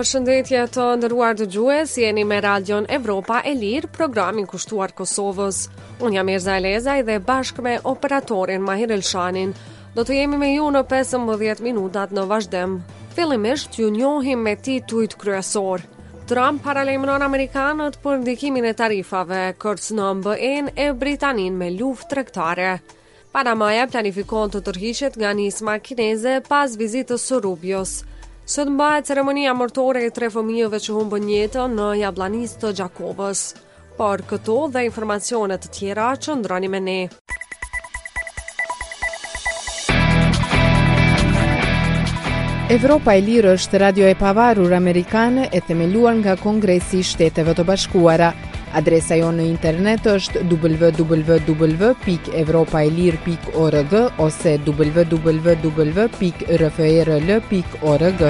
Përshëndetje të nderuar dëgjues, jeni me Radion Evropa e Lirë, programin kushtuar Kosovës. Unë jam Mirza Elezaj dhe bashkë me operatorin Mahir Elshanin do të jemi me ju në 15 minutat në vazhdim. Fillimisht ju njohim me titujt kryesor. Trump paralajmëron amerikanët për ndikimin e tarifave, kërcënon BE-n e Britaninë me luftë tregtare. Panamaja planifikon të tërhiqet nga nisma kineze pas vizitës së Rubios. Sot mbahet ceremonia martore e 3 fëmijëve që humbën jetën në Jabllanisë të Gjakovës. Por këto dhe informacione të tjera qëndroni me ne. Evropa e Lirë është radio e pavarur amerikane e themeluar nga Kongresi i Shteteve të Bashkuara. Adresa jonë në internet është www.evropaelir.org ose www.rfrl.org.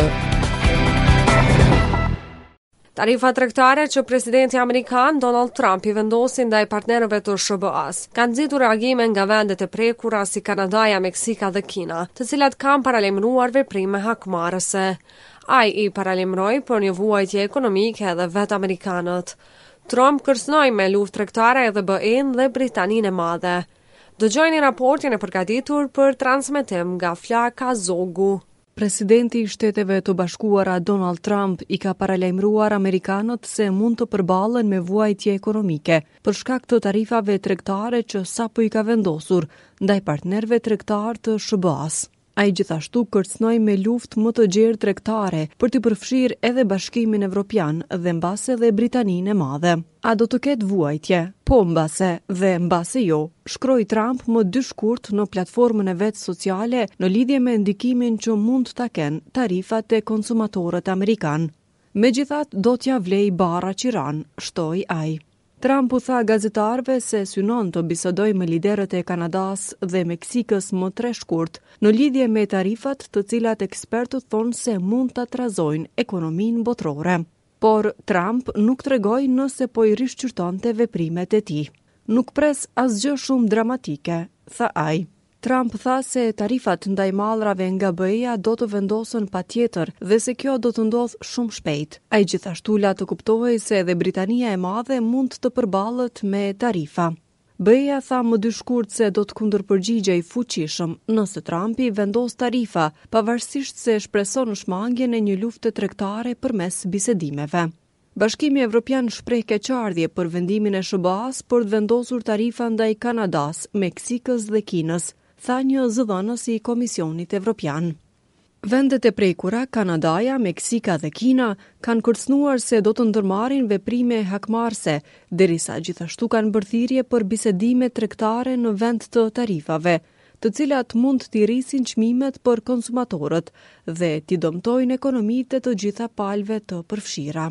Tarifat tregtare që presidenti amerikan Donald Trump i vendosi ndaj partnerëve të SBA-s kanë nxitur reagime nga vendet e prekura si Kanadaja, Meksika dhe Kina, të cilat kanë paralajmëruar veprime hakmarrëse. Ai i paralajmëroi për një vuajtje ekonomike edhe vetë amerikanët. Trump kërcënoi me luftë tregtare edhe BE-n dhe Britaninë e Madhe. Dëgjojeni raportin e përgatitur për transmetim nga Flaka Zogu. Presidenti i Shteteve të Bashkuara Donald Trump i ka paralajmëruar amerikanët se mund të përballen me vuajtje ekonomike për shkak të tarifave tregtare që sapo i ka vendosur ndaj partnerëve tregtar të SBA-s. Ai gjithashtu kërcënoi me luftë më të gjerë tregtare për të përfshirë edhe Bashkimin Evropian dhe mbase dhe Britaninë e Madhe. A do të ketë vuajtje? Po mbase dhe mbase jo, shkroi Trump më 2 shkurt në platformën e vet sociale në lidhje me ndikimin që mund ta kenë tarifat e konsumatorët amerikan. Megjithatë, do t'ja vlej barra qiran, shtoi ai. Trump u tha gazetarëve se synon të bisedojë me liderët e Kanadas dhe Meksikës më 3 shkurt në lidhje me tarifat të cilat ekspertët thonë se mund ta trazojnë ekonominë botërore. Por Trump nuk tregoi nëse po i rishqyrtonte veprimet e tij. Nuk pres asgjë shumë dramatike, tha ai. Trump tha se tarifat ndaj mallrave nga BE-ja do të vendosen patjetër dhe se kjo do të ndodhë shumë shpejt. Ai gjithashtu la të kuptohej se edhe Britania e Madhe mund të përballet me tarifa. BE-ja tha më 2 shkurt se do të kundërpërgjigjej fuqishëm nëse Trumpi vendos tarifa, pavarësisht se shpreson shmangjen e një lufte tregtare përmes bisedimeve. Bashkimi Evropian shpreh keqardhje për vendimin e SBA-s për të vendosur tarifa ndaj Kanadas, Meksikës dhe Kinës, tha një zëdhënës i Komisionit Evropian. Vendet e prekura, Kanadaja, Meksika dhe Kina, kanë kërcënuar se do të ndërmarrin veprime hakmarrëse, derisa gjithashtu kanë bërthirrje për bisedime tregtare në vend të tarifave, të cilat mund t'i rrisin çmimet për konsumatorët dhe t'i dëmtojnë ekonomitë të gjitha palëve të përfshira.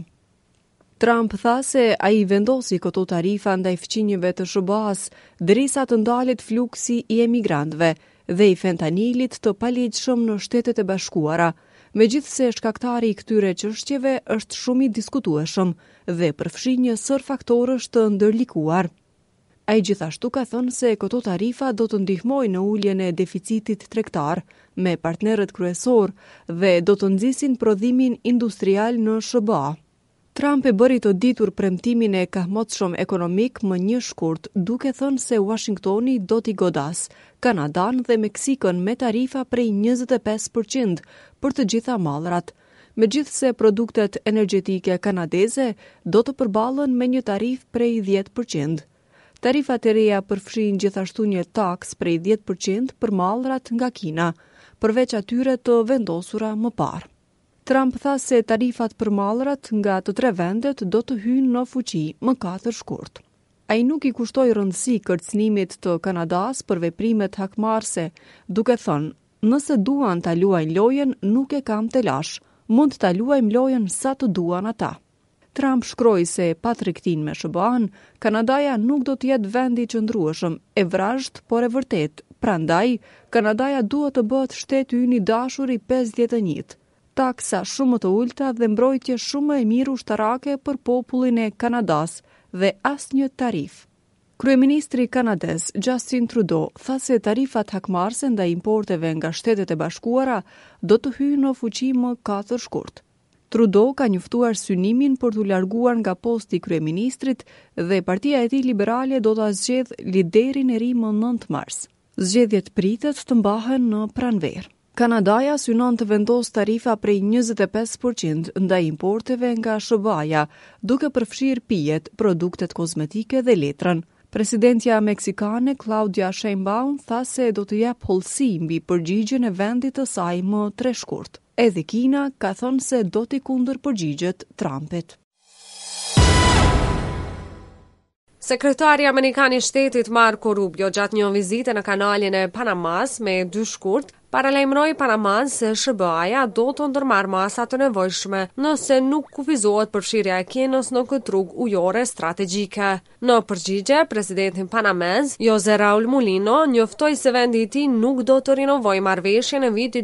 Trump tha se ai vendosi këto tarifa ndaj fqinjëve të SBA-s derisa të ndalet fluksi i emigrantëve dhe i fentanilit të paligjshëm në Shtetet e Bashkuara, megjithse shkaktari i këtyre çështjeve është shumë i diskutueshëm dhe përfshin një sër faktorësh të ndërlikuar. Ai gjithashtu ka thënë se këto tarifa do të ndihmojnë në uljen e deficitit tregtar me partnerët kryesor dhe do të nxisin prodhimin industrial në SBA. Trump e bëri të ditur premtimin e kahmotshëm ekonomik më 1 shkurt, duke thënë se Washingtoni do t'i godas Kanadan dhe Meksikën me tarifa prej 25% për të gjitha mallrat, megjithse produktet energjetike kanadeze do të përballen me një tarif prej 10%. Tarifat e reja përfshin gjithashtu një taks prej 10% për mallrat nga Kina, përveç atyre të vendosura më parë. Trump tha se tarifat për mallrat nga të 3 vendet do të hyjnë në fuqi më 4 shkurt. Ai nuk i kushtoi rëndësi kërcënimit të Kanadas për veprimet hakmarrëse, duke thënë, nëse duan ta luajnë lojën, nuk e kam të lash, mund ta luajmë lojën sa të duan ata. Trump shkroi se pa tregtinë me SBA-n, Kanadaja nuk do të jetë vend i qëndrueshëm, e vrazhd, por e vërtet. Prandaj, Kanadaja duhet të bëhet shteti ynë i dashur i 51. Taksa shumë të ulta dhe mbrojtje shumë e mirë ushtarake për popullin e Kanadas dhe asnjë tarif. Kryeministri kanadez Justin Trudeau tha se tarifat hakmarrëse ndaj importeve nga Shtetet e Bashkuara do të hyjnë në fuqi më 4 shkurt. Trudeau ka njoftuar synimin për t'u larguar nga posti i kryeministrit dhe partia e tij liberale do ta zgjedh liderin e ri më 9 mars. Zgjedhjet pritet të mbahen në pranverë. Kanadaja synon të vendos tarifa prej 25% ndaj importeve nga SBA-ja, duke përfshirë pijet, produktet kozmetike dhe letrën. Presidentja meksikane Claudia Sheinbaum tha se do të jap hollësi mbi përgjigjen e vendit të saj më treshkurt. Edhe Kina ka thënë se do t'i kundër përgjigjet Trumpit. Sekretari Amerikan i Shtetit Marco Rubio gjatë një vizite në kanalin e Panamas me 2 shkurt, paralajmëroi Panaman se SBA-ja do të ndërmarrë masa të nevojshme nëse nuk kufizohet përfshirja e Kinës në këtë rrugë ujore strategjike. Në përgjigje, presidenti panamez, José Raúl Mulino, njoftoi se vendi i tij nuk do të rinovojë marrëveshjen e vitit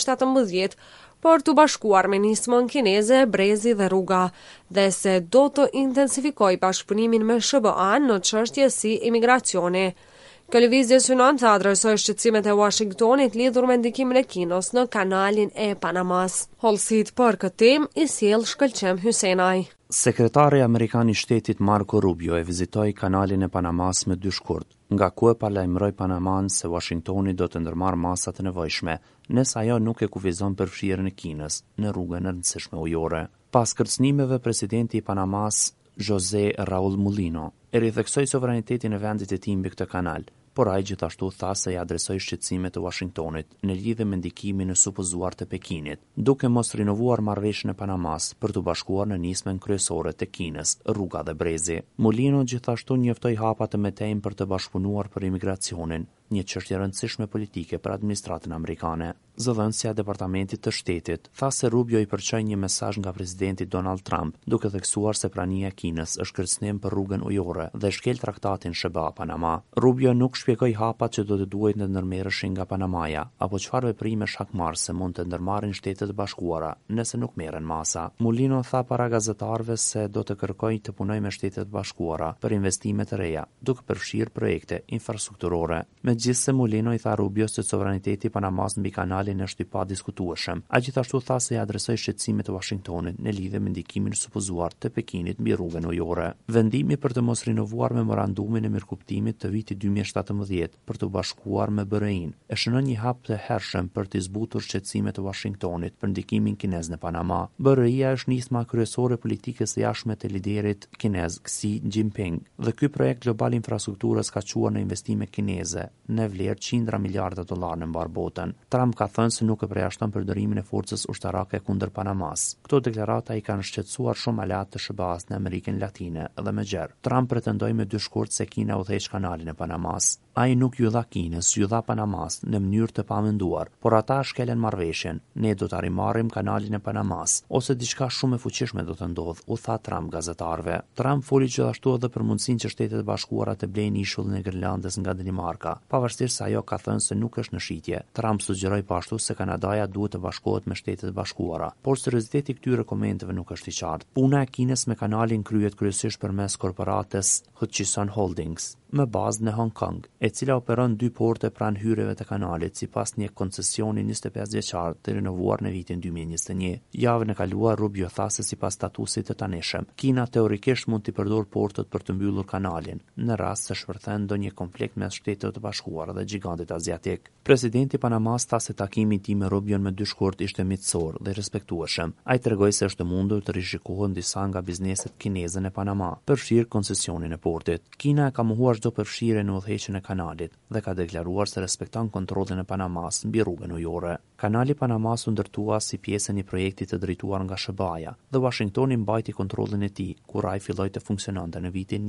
2017 por të bashkuar me nismën kineze, brezi dhe rruga, dhe se do të intensifikoj bashkëpunimin me SBA-n në çështje si imigracioni. Kjo lëvizje synon të adresojë shqetësimet e Washingtonit lidhur me ndikimin e Kinës në kanalin e Panamas. Hollësit për këtë temë i sjell Shkëlqem Hysenaj. Sekretari Amerikan i Shtetit Marco Rubio e vizitoi kanalin e Panamas me 2 shkurt, nga ku e paralajmëroi Panaman se Washingtoni do të ndërmarrë masat e nevojshme, nëse ajo nuk e kufizon përfshirjen e Kinës në rrugën e rëndësishme ujore. Pas kërcënimeve, presidenti i Panamas, José Raúl Mulino, e ritheksoi sovranitetin e vendit e tij mbi këtë kanal, por ai gjithashtu tha se i adresoi shqetësimet e Washingtonit në lidhje me ndikimin e supozuar të Pekinit, duke mos rinovuar marrëveshjen e Panamas për të bashkuar në nismën kryesore të Kinës, rruga dhe brezi. Mulino gjithashtu njoftoi hapat e metejm për të bashkëpunuar për imigracionin, një çështje rëndësishme politike për administratën amerikane. Zëdhënësja e Departamentit të Shtetit tha se Rubio i përçoi një mesazh nga presidenti Donald Trump, duke theksuar se prania e Kinës është kërcënim për rrugën ujore dhe shkel traktatin SBA-Panama. Rubio nuk shpjegoi hapat që do të duhet të ndërmerreshin nga Panamaja, apo çfarë veprime shkakmarrëse mund të ndërmarrin Shtetet e Bashkuara nëse nuk merren masa. Mulino tha para gazetarëve se do të kërkojë të punojë me Shtetet e Bashkuara për investime të reja, duke përfshirë projekte infrastrukturore. Megjithse Mulino i tha Rubios se sovraniteti i Panamas mbi kanalin është i padiskutueshëm. Ai gjithashtu tha se i adresoi shqetësimet e Washingtonit në lidhje me ndikimin supozuar të Pekinit mbi rrugën ujore. Vendimi për të mos rinovuar memorandumin e mirëkuptimit të vitit 2017 për të bashkuar me BRI-n e shënon një hap të hershëm për të zbutur shqetësimet e Washingtonit për ndikimin kinez në Panama. BRI-ja është nisma kryesore politike së jashtme të liderit kinez Xi Jinping dhe ky projekt global infrastrukturës ka çuar në investime kineze në vlerë $100 miliarda në mbar botën. Trump ka thënë se nuk e përjashton përdorimin e forcës ushtarake kundër Panamas. Këto deklarata i kanë shqetësuar shumë aleat të SBA-s në Amerikën Latine dhe më gjerë. Trump pretendoi me 2 shkurt se Kina udhëheq kanalin e Panamas. Ai nuk ju dha Kinës, ju dha Panamas në mënyrë të pamenduar, por ata shkelen marrëveshjen. Ne do ta rimarrim kanalin e Panamas ose diçka shumë e fuqishme do të ndodhë, u tha Trump gazetarëve. Trump foli gjithashtu edhe për mundësinë që Shtetet e Bashkuara të blejnë ishullin e Grenlandës nga Danimarka, pavarësisht se ajo ka thënë se nuk është në shitje. Trump sugjeroi pashtu se Kanadaja duhet të bashkohet me Shtetet e Bashkuara, por serioziteti i këtyre komenteve nuk është i qartë. Puna e Kinës me kanalin kryhet kryesisht përmes korporatës Hutchison Holdings, me bazë në Hong Kong, e cila operon 2 porte pranë hyrjeve të kanalit sipas një koncesioni 25 vjeçar të rinovuar në vitin 2021. Javën e kaluar Rubio tha se sipas statusit të tanishëm, Kina teorikisht mund të përdorë portet për të mbyllur kanalin, në rast se shpërthen ndonjë konflikt mes Shtetit të Bashkuara dhe gigantit azjatik. Presidenti i Panamas tha se takimi i tij me Rubion me 2 shkurt ishte miqësor dhe respektueshëm. Ai tregoi se është mundur të rishikohen disa nga bizneset kineze në Panama, përfshirë koncesionin e portit. Kina e ka mohuar çdo përfshirje në udhëheqjen e kanalit dhe ka deklaruar se respekton kontrollin e Panamas mbi rrugën ujore. Kanali Panamas u ndërtua si pjesë e një projekti të drejtuar nga SBA-ja dhe Washingtoni mbajti kontrollin e tij kur ai filloi të funksiononte në vitin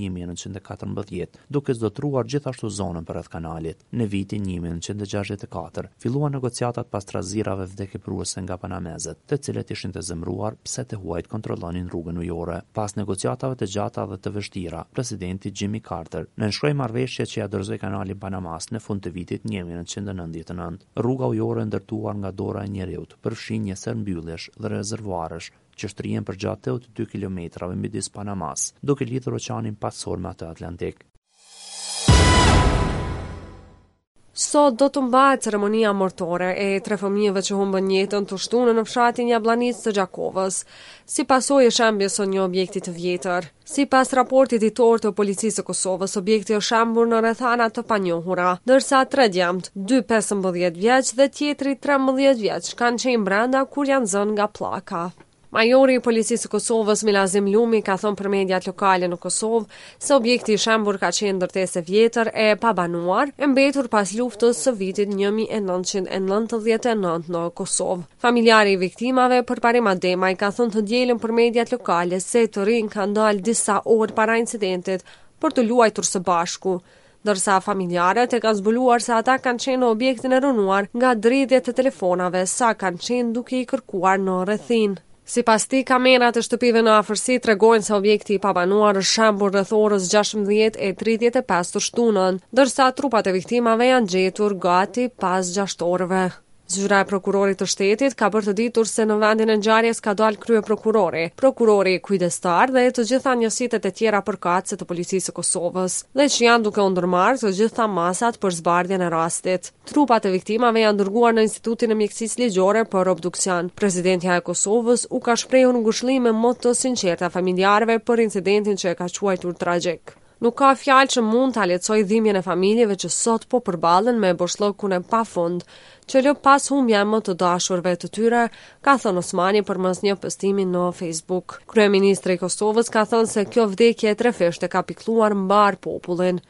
1914, duke zotruar gjithashtu zonën përreth kanalit. Në vitin 1964 filluan negociatat pas trazirave vdekjepruese nga panamezët, të cilët ishin të zemëruar pse të huajt kontrollonin rrugën ujore. Pas negociatave të gjata dhe të vështira, presidenti Jimmy Carter nënshkroi marrëveshje që ja dorëzoi kanalin Panamas në fund të vitit 1999. Rruga ujore ndërtuar nga dora e njeriut përfshin një sër mbylljesh dhe rezervuarësh që shtrihen përgjatë 82 kilometrave midis Panamas, duke lidhur oqeanin Pasor me atë Atlantik. Sot do të mbahet ceremonia martore e 3 fëmijëve që humbën jetën të shtunë në fshatin Jabllanicë të Gjakovës, si pasojë e shembjes së një objekti të vjetër. Sipas raportit ditor të Policisë së Kosovës, objekti është shembur në rrethana të panjohura, ndërsa 3 djemt, 2 15 vjeç dhe tjetri 13 vjeç, kanë qenë brenda kur janë zënë nga pllaka. Majori i Policisë së Kosovës Milazim Lumi ka thënë për mediat lokale në Kosovë se objekti i shembur ka qenë ndërtesë e vjetër e pabanuar, e mbetur pas luftës së vitit 1999 në Kosovë. Familjari i viktimave përparim Ademaj ka thënë të dielën për mediat lokale se të rinj kanë dalë disa orë para incidentit për të luajtur së bashku, ndërsa familjarët e kanë zbuluar se ata kanë qenë në objektin e rënuar nga dridhjet e telefonave sa kanë qenë duke i kërkuar në rrethin. Sipas tij, kamerat e shtëpive në afërsi tregojnë se objekti i pabanuar është shembur rreth orës 16:35 të shtunën, ndërsa trupat e viktimave janë gjetur gati pas 6 orëve. Zyra e prokurorit të shtetit ka bërë të ditur se në vendin e ngjarjes ka dalë prokurori kujdestar dhe të gjitha njësitë e tjera përkatëse të Policisë së Kosovës, dhe që janë duke u ndërmarrë të gjitha masat për zbardhjen e rastit. Trupat e viktimave janë dërguar në Institutin e Mjekësisë Ligjore për obduksion. Presidentja e Kosovës u ka shprehur ngushëllime më të sinqerta familjarëve për incidentin që e ka quajtur tragjik. Nuk ka fjalë që mund ta lehtësojë dhimbjen e familjeve që sot po përballen me boshllëkun e pafund, që lë pas humbja më të dashurve të tyre, ka thënë Osmani përmes një postimi në Facebook. Kryeministri i Kosovës ka thënë se kjo vdekje e trefishte ka pikëlluar mbar popullin.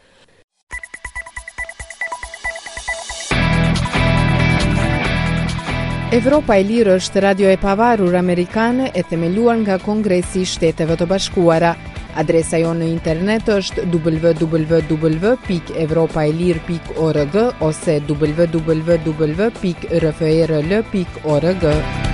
Evropa e Lirë është radio e pavarur amerikane e themeluar nga Kongresi i Shteteve të Bashkuara. Adresa jonë në internet është www.evropaelir.org ose www.rfrl.org.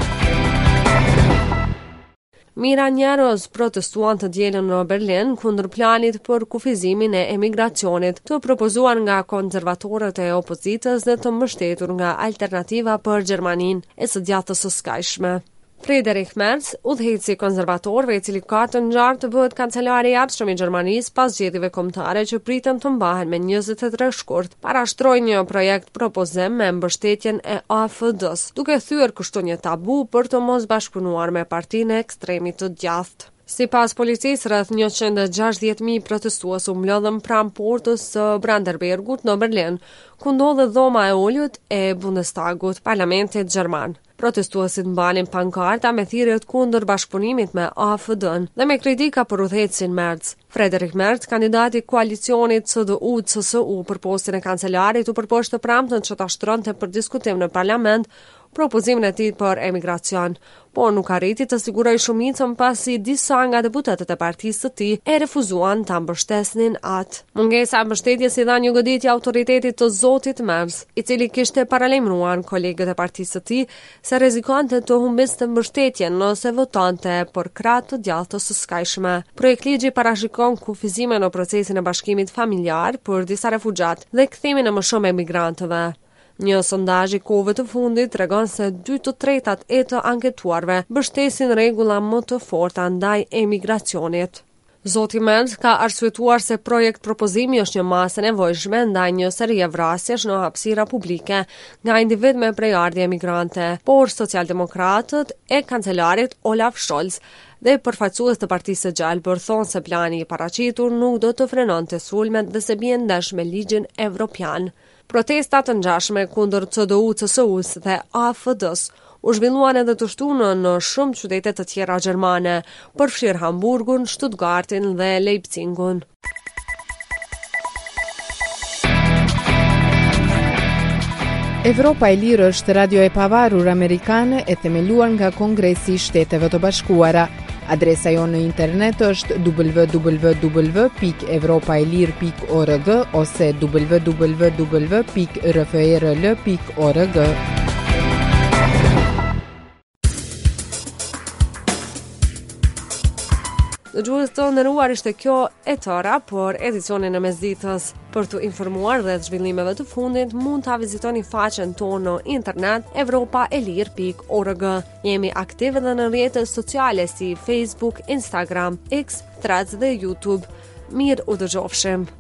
Mira njerëz protestuan të dielën në Berlin kundër planit për kufizimin e emigracionit të propozuar nga konservatorët e opozitës dhe të mbështetur nga Alternativa për Gjermaninë e së djathtës së skajshme. Friedrich Merz, udhëheqësi i konservatorëve i cili ka të ngjarë të bëhet kancelari i ardhshëm i Gjermanisë pas zgjedhjeve kombëtare që priten të mbahen me 23 shkurt, parashtroi një projekt propozim me mbështetjen e AFD-s, duke thyer kështu një tabu për të mos bashkëpunuar me partinë e ekstremit të djathtë. Sipas policisë, rreth 160.000 protestues u mblodhën pranë portës së Brandenburgut në Berlin, ku ndodhet dhoma e ulët e Bundestagut, parlamentit gjerman. Protestuesit mbanin pankarta me thirrjet kundër bashkëpunimit me AFD-n dhe me kritika për udhëheqësin Merz. Friedrich Merz, kandidati i koalicionit CDU-CSU për postën e kancelarit, u përpoqë të premten që ta shtronte për diskutim në parlament propozimin e tij për emigracion, por nuk arriti të sigurojë shumicën pasi disa nga deputetët e partisë së tij e refuzuan ta mbështesnin atë. Mungesa e mbështetjes i dha një goditje autoritetit të zotit Merz, i cili kishte paralajmëruar kolegët e partisë së tij se rrezikonte të humbiste mbështetjen nëse votonte për krah të djathtës së skajshme. Projektligji parashikon kufizimin në procesin e bashkimit familjar për disa refugjat dhe kthimin e më shumë emigrantëve. Një sondazh i kohëve të fundit tregon se 2/3 e të anketuarve mbështesin rregulla më të forta ndaj emigracionit. Zoti Merz ka arsyetuar se propozimi është një masë e nevojshme ndaj një serie vrasjesh në hapësira publike nga individ me prejardhje emigrante, por socialdemokratët e kancelarit Olaf Scholz dhe përfaqësues të Partisë së Gjelbër thonë se plani i paraqitur nuk do të frenonte sulmet dhe se bien ndesh me ligjin evropian. Protestat të ngjashme kundër CDU-CSU-s dhe AFD-s u zhvilluan edhe të shtunën në shumë qytete të tjera gjermane, përfshirë Hamburgun, Stuttgartin dhe Leipzigun. Evropa e Lirë është radio e pavarur amerikane e themeluar nga Kongresi i Shteteve të Bashkuara. Adresa jonë në internet është www.evropaelir.org ose www.rfrl.org. Dëgjues të nderuar, ishte kjo e tëra për edicionin e mesditës. Për të informuar rreth zhvillimeve të fundit, mund ta vizitoni faqen tonë në internet evropaelir.org. Jemi aktiv edhe në rrjetet sociale si Facebook, Instagram, X, Threads dhe YouTube. Mirë u dëgjofshim.